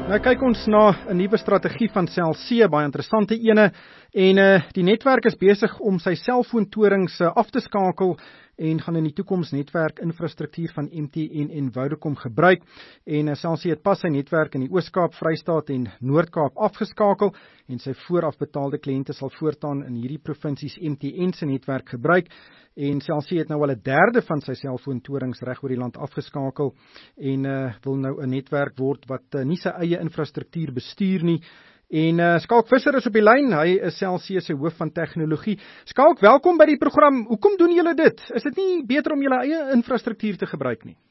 Nou kyk ons na 'n nuwe strategie van Cell C, baie interessante ene, en die netwerk is besig om sy selfoontorings af te skakel en gaan in die toekoms netwerkinfrastruktuur van MTN en Vodacom gebruik. En Cell C het pas sy netwerk in die Oos-Kaap, Vrystaat en Noord-Kaap afgeskakel en sy voorafbetaalde kliënte sal voortaan in hierdie provinsies MTN se netwerk gebruik. En Cell C het nou al 1/3 van sy selfoontorings reg oor die land afgeskakel en wil nou 'n netwerk word wat nie sy eie infrastruktuur bestuur nie. En Skalk Visser is op die lyn, hy is Cell C se hoof van tegnologie. Skalk, welkom by die program. Hoekom doen julle dit? Is dit nie beter om julle eie infrastruktuur te gebruik nie?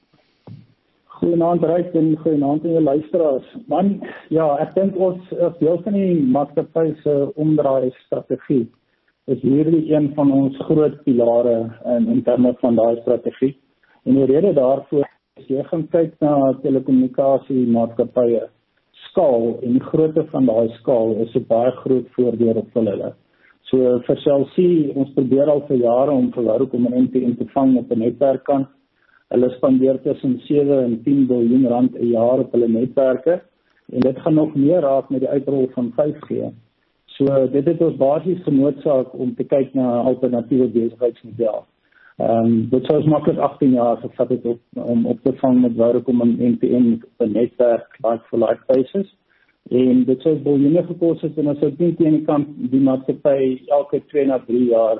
Goeienaand Ryk en goeienaand aan jou luisteraars. Man, ja, ek dink ons deel van die maatskappy se omdraai strategie is hierdie een van ons groot pilare in terme van daai strategie. En die rede daarvoor is jy gaan kyk na telekommunikasie maatskappye skaal en die grootte van daai skaal is 'n baie groot voordeel op hulle. So vir Cell C, ons probeer al vir jare om vir Vodacom en MTN te vang op 'n netwerkkant. Hulle spandeer tussen 7 en 10 biljoen rand 'n jaar op hulle netwerke en dit gaan nog meer raak met die uitrol van 5G. So dit het ons basies genoodsaak om te kyk na alternatiewe besigheidsmodelle. Dit sou ons maklik 18 jaar gevat het om op te vang met Vodacom en MTN op 'n netwerk like for like basis. En dit sou biljoene gekos het en ons sou teen die kant die maatskappy elke 2 na 3 jaar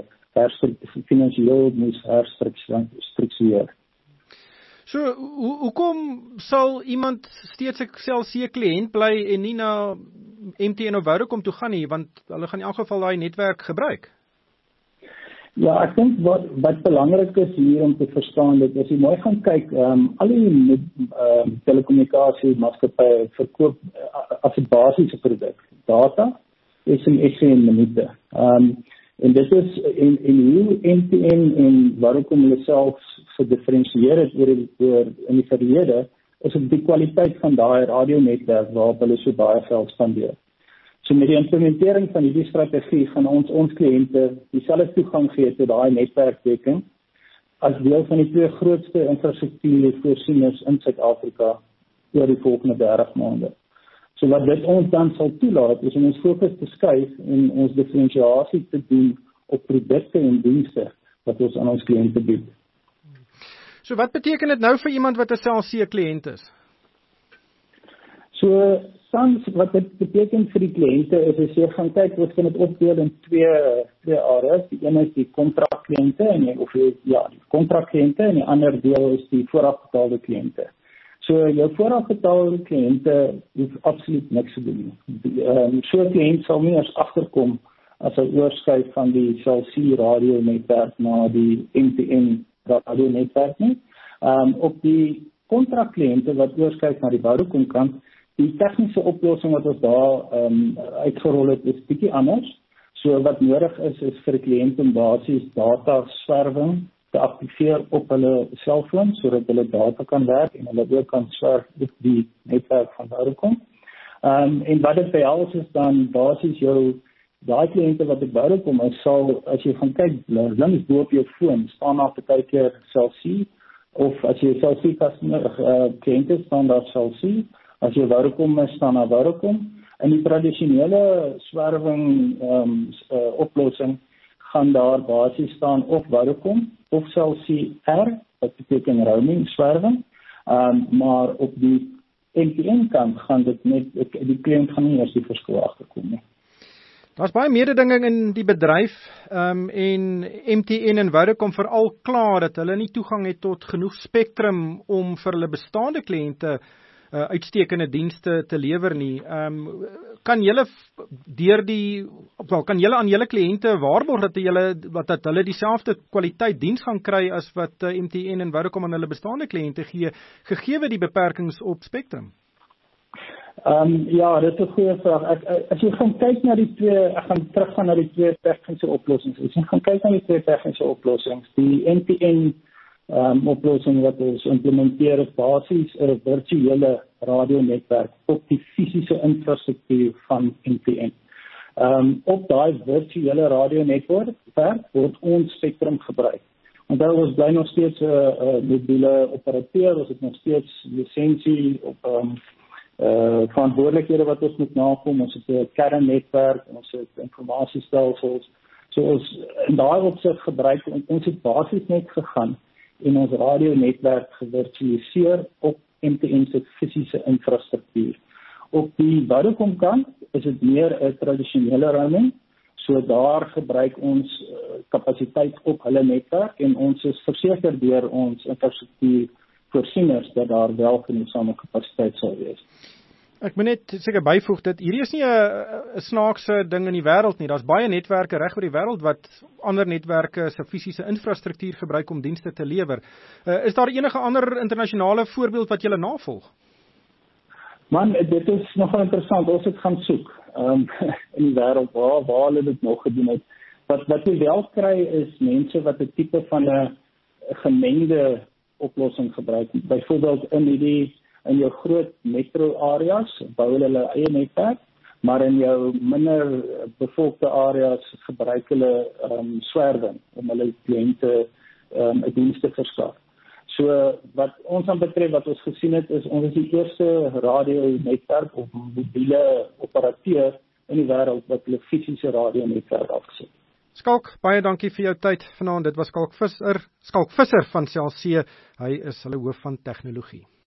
finansiëel moes herstruktureer. So, hoekom sal iemand steeds 'n Cell C kliënt bly en nie na MTN of Vodacom toe gaan nie, want hulle gaan in elk geval daai netwerk gebruik? Ja, ek dink wat belangrik is hier om te verstaan, dit as jy mooi gaan kyk, al die telekommunikasie maatskappye verkoop as 'n basiese produk, data, SMS en minute. En dit is en hoe MTN en Vodacom hulle self gedifferensieer het oor in die verlede, is op die kwaliteit van daai radionetwerk waarop hulle so baie geld spandeer. So met die implementering van hierdie strategie gaan ons kliënte dieselfde toegang gee tot daai netwerkdekking as deel van die 2 grootste infrastruktuurvoorsieners in Suid-Afrika oor die volgende 30 maande. So wat dit ons dan sal toelaat is om ons fokus te skuif en ons diferensiasie te doen op produkte en dienste wat ons aan ons kliënte bied. So wat beteken dit nou vir iemand wat 'n Cell C kliënt is? So tans wat dit beteken vir die kliënte is as jy gaan kyk, ons kan dit opdeel in twee areas. Die een is die kontrakkliënte die kontrakkliënte en die ander deel is die voorafbetaalde kliënte. So jou voorafbetaalde kliënte hoef absoluut niks te doen nie. So 'n kliënt sal nie eens agterkom as hy oorskuif van die Cell C radionetwerk na die MTN radionetwerk nie. Op die kontrakkliënte wat oorskuif na die Vodacom kant, die tegniese oplossing wat ons daar uitgerol het is bietjie anders. So wat nodig is vir 'n kliënt om basies data swerwing te aktiveer op hulle selfoon sodat hulle data kan werk en hulle ook kan swerf op die netwerk van Vodacom. En wat dit behels is dan basies daai kliënte wat op Vodacom is, sal as jy gaan kyk links bo op jou foon staan daar partykeer Cell C, of as jy Cell C kliënte staan daar Cell C. As jy Vodacom is, staan na Vodacom. In die tradisionele swerwing oplossing gaan daar basies staan of Vodacom of Cell C R, wat beteken roaming swerwing. Maar op die MTN kant gaan dit net, die kliënt gaan nie eers die verskil agterkom nie. Daar's baie mededinging in die bedryf en MTN en Vodacom veral klaar dat hulle nie toegang het tot genoeg spektrum om vir hulle bestaande kliënte uitstekende dienste te lewer nie. Kan julle aan julle kliënte waarborg dat hulle dieselfde kwaliteit diens gaan kry as wat MTN en Vodacom aan hulle bestaande kliënte gee, gegee die beperkings op spektrum? Ja, dit is 'n goeie vraag. As jy gaan kyk na die ek gaan teruggaan na die 2 tegniese oplossings. As jy gaan kyk na die 2 tegniese oplossings, die MTN oplossing wat ons implementeer is basies 'n virtuele radionetwerk op die fisiese infrastruktuur van MTN. Op daai virtuele radionetwerk word ons spektrum gebruik. Onthou ons bly nog steeds 'n mobiele operateur, ons het nog steeds lisensie op verantwoordelikhede wat ons moet nakom. Ons het 'n kernnetwerk, ons het informasiestelsels. So ons in daai opsig gebruik, ons het basies net gegaan en ons radionetwerk gevirtualiseer op end-to-end se fisiese infrastruktuur. Op die Vodacom kant is dit meer 'n tradisionele roaming, so daar gebruik ons kapasiteit op hulle netwerk en ons is verseker deur ons infrastruktuur voorsieners dat daar wel genoegsame kapasiteit sal wees. Ek moet net seker byvoeg dat hierdie is nie 'n snaakse ding in die wêreld nie. Daar's baie netwerke reg oor die wêreld wat ander netwerke se fisiese infrastruktuur gebruik om dienste te lewer. Is daar enige ander internasionale voorbeeld wat julle navolg? Man, dit is nogal interessant. Ons het gaan soek in die wêreld waar hulle dit nog gedoen het. Wat jy wel kry is mense wat 'n tipe van 'n gemengde oplossing gebruik. Byvoorbeeld in jou groot metro-areas bou hulle eie netwerk, maar in jou minder bevolkte areas gebruik hulle swerwing om hulle kliënte 'n diens te verskaf. So wat ons aan betref, wat ons gesien het, is ons is die eerste radio-netwerk of mobiele operateur in die wêreld wat hulle fisiese radio-netwerk afgesit. Skalk, baie dankie vir jou tyd vanaand. Dit was Skalk Visser van Cell C. Hy is hulle hoof van tegnologie.